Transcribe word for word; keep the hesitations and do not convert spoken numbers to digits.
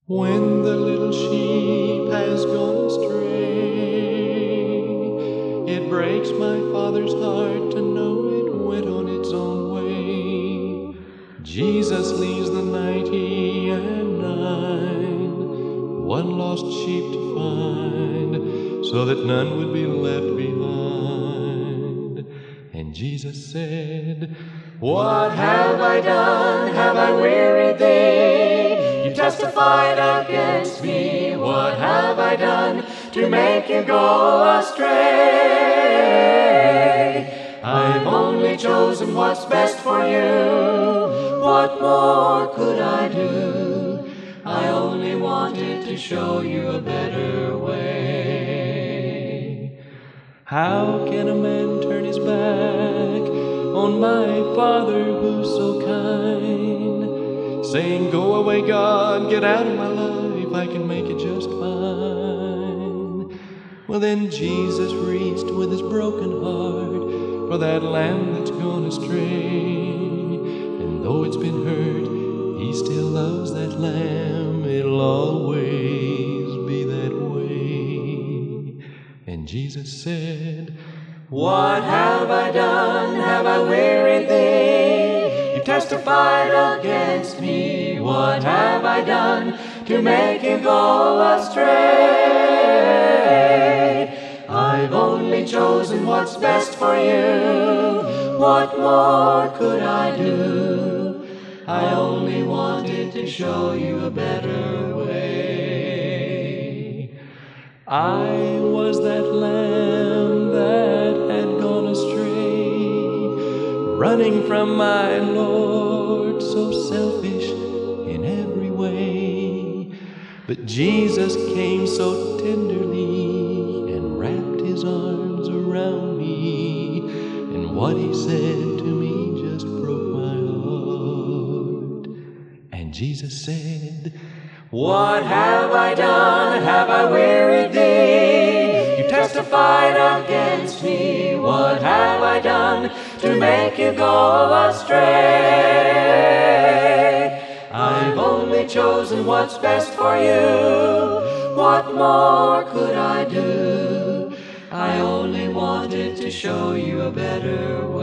When the little sheep has gone astray, it breaks my Father's heart to know it went on its own way. Jesus leaves the ninety and nine, one lost sheep to find, so that none would be left behind. And Jesus said, "What have I done? Have I wearied thee? You testified against me. What have I done to make you go astray? I've only chosen what's best for you. What more could I do? I only wanted to show you a better way." How can a man turn his back on my Father who's so kind, saying, "Go away, God, get out of my life, I can make it just fine"? Well, then Jesus reached with his broken heart for that lamb that's gone astray. And though it's been hurt, he still loves that lamb. It'll always be that way. And Jesus said, "What have I done? Have I wearied thee? You testified against me. What have I done to make you go astray? I've only chosen what's best for you. What more could I do? I only wanted to show you a better way." I was that lamb that had gone astray, running from my Lord, so selfish in every way. But Jesus came so tenderly and wrapped his arms around me, and what he said to me just broke my heart. And Jesus said, "What have I done? Have I wearied thee? You testified against me. What have I done to make you go astray? I've only chosen what's best for you. What more could I do? I only wanted to show you a better way."